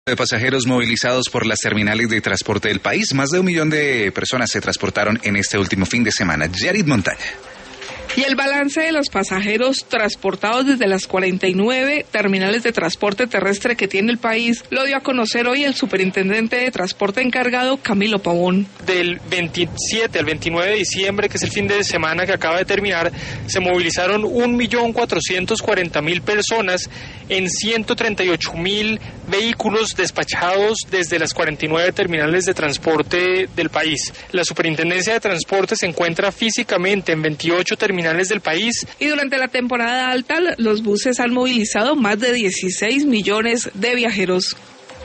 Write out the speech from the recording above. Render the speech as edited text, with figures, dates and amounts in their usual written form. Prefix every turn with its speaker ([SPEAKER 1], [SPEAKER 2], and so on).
[SPEAKER 1] De pasajeros movilizados por las terminales de transporte del país. Más de 1 millón de personas se transportaron en este último fin de semana. Yarit Montaña.
[SPEAKER 2] Y el balance de los pasajeros transportados desde las 49 terminales de transporte terrestre que tiene el país lo dio a conocer hoy el superintendente de transporte encargado, Camilo Pavón.
[SPEAKER 3] Del 27 al 29 de diciembre, que es el fin de semana que acaba de terminar, se movilizaron 1.440.000 personas en 138.000 vehículos despachados desde las 49 terminales de transporte del país. La Superintendencia de Transporte se encuentra físicamente en 28 terminales del país.
[SPEAKER 2] Y durante la temporada alta, los buses han movilizado más de 16 millones de viajeros.